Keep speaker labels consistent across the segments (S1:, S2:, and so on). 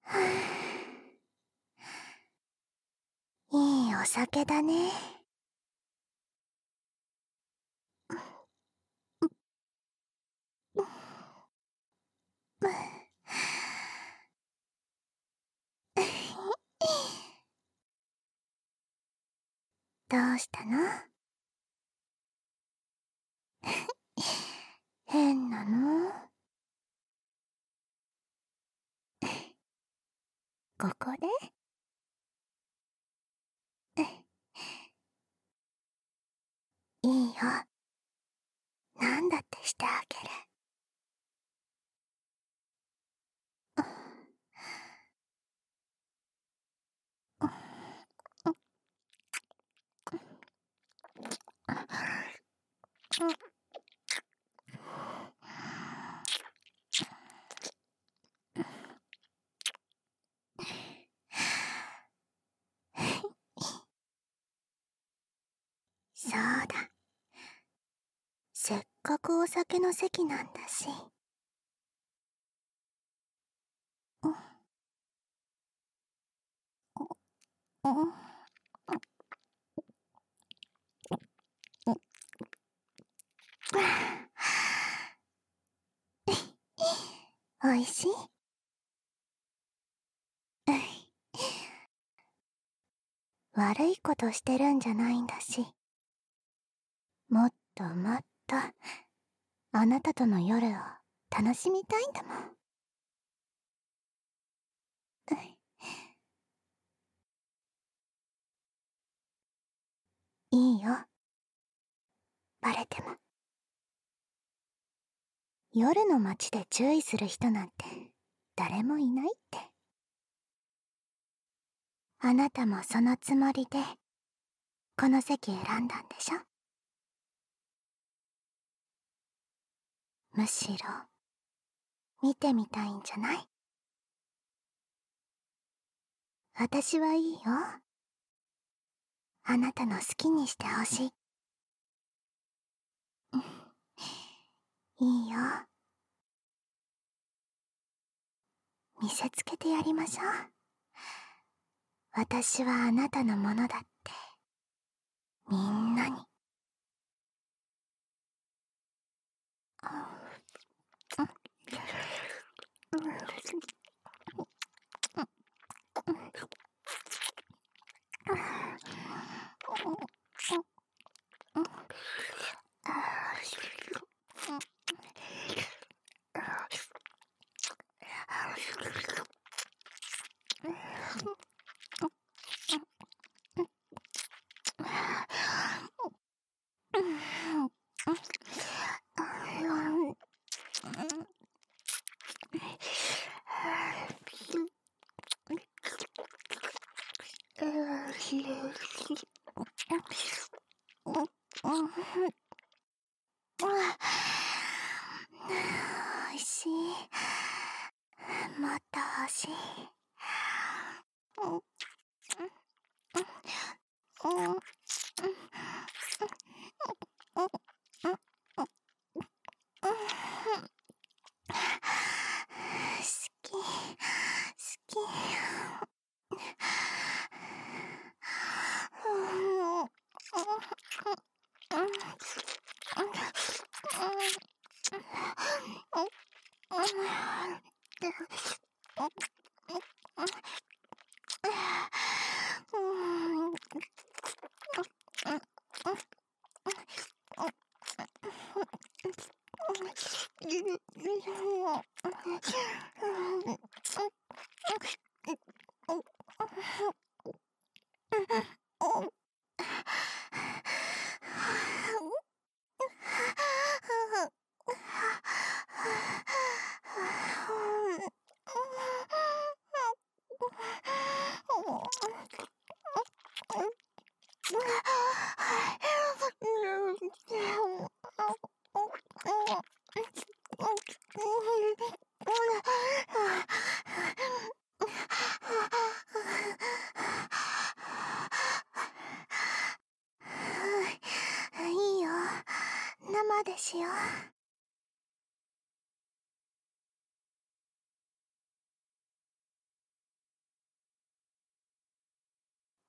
S1: いいお酒だね。どうしたの？変なの？ここで？いいよ。なんだってしてあげる。そうだ。せっかくお酒の席なんだし。おいしい？悪いことしてるんじゃないんだし。もっともっとあなたとの夜を楽しみたいんだもん。いいよ。バレても。夜の街で注意する人なんて誰もいないって。あなたもそのつもりでこの席選んだんでしょ？むしろ見てみたいんじゃない？私はいいよ。あなたの好きにしてほしい。いいよ。見せつけてやりましょう。私はあなたのものだって、みんなに。おいしい。もっと欲しい。好き、好き。いいよ。生でしよう。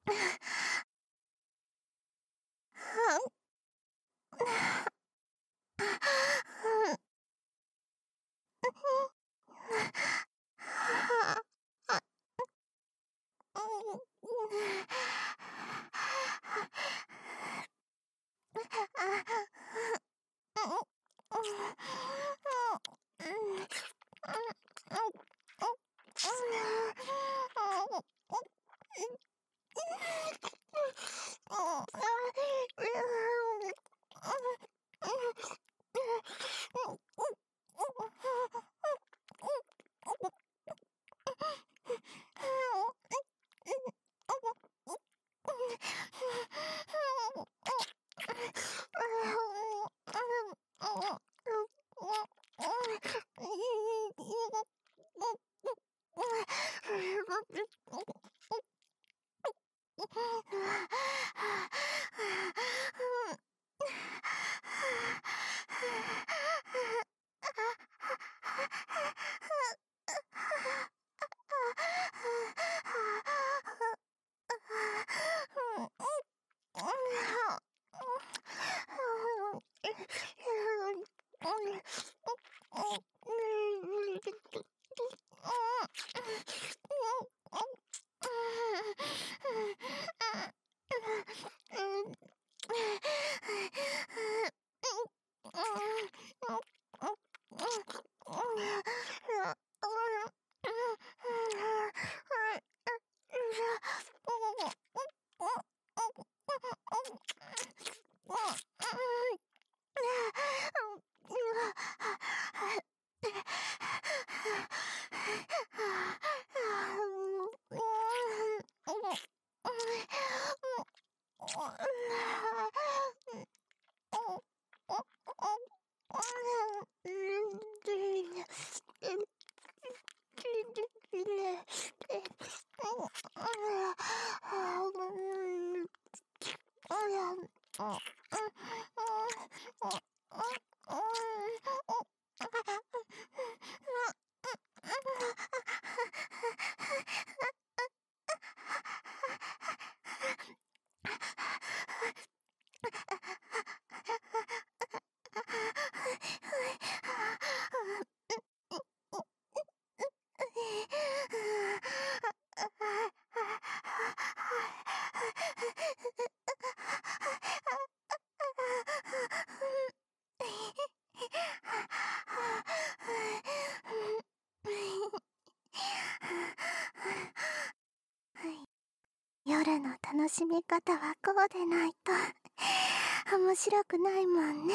S1: 夜の楽しみ方はこうでないと面白くないもんね。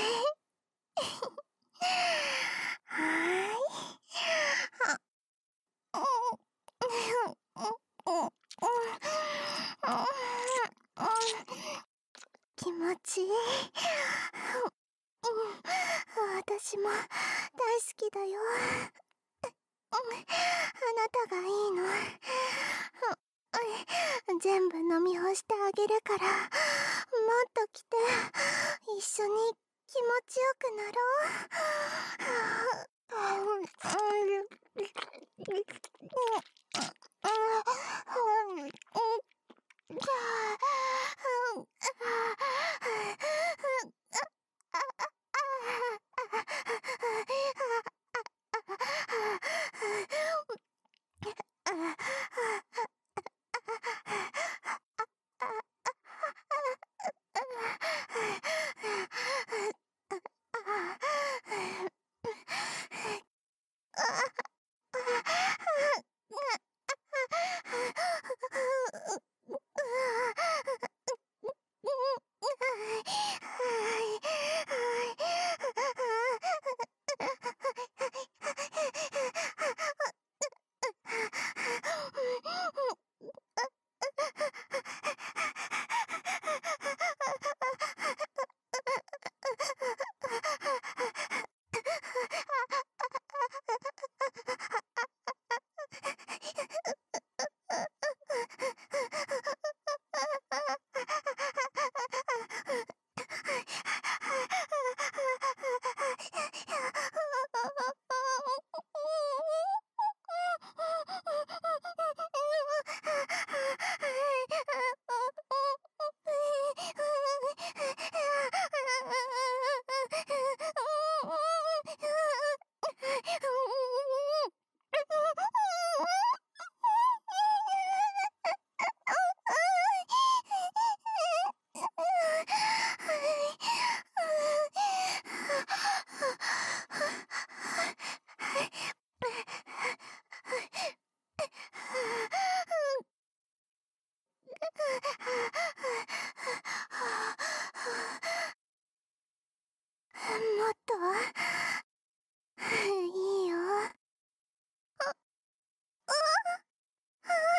S1: はーい。気持ちいい。私も大好きだよ。あなたがいいの。全部飲み干してあげるから、もっと来て、一緒に気持ちよくなろ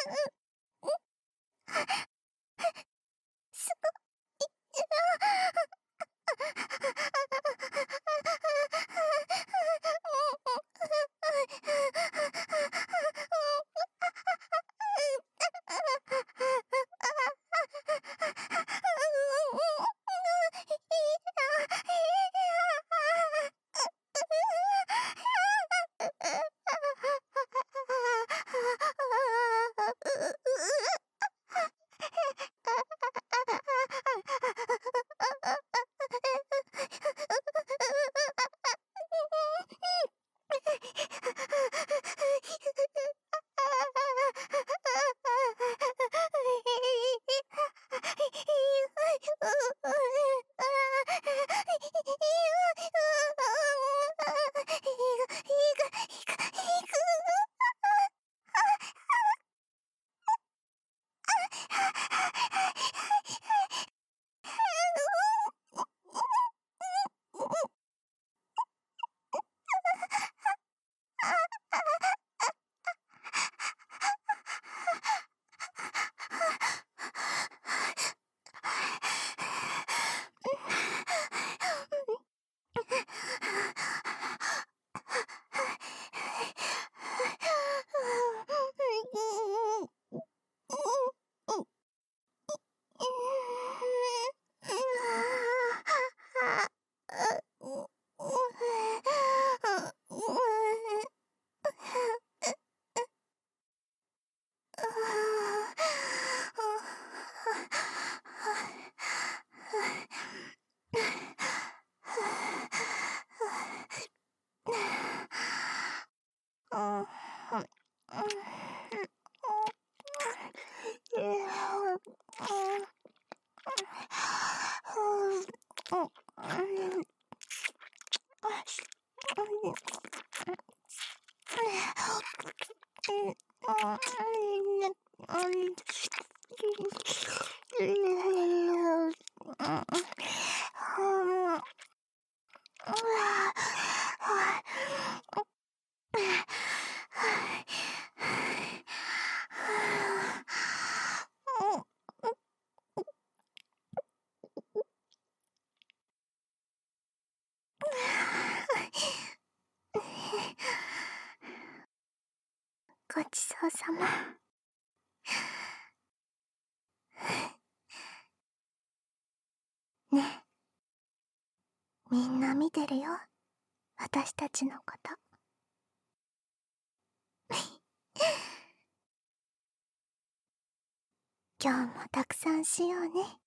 S1: すごい。ごちそうさま。ねえ、みんな見てるよ、私たちのこと。今日もたくさんしようね。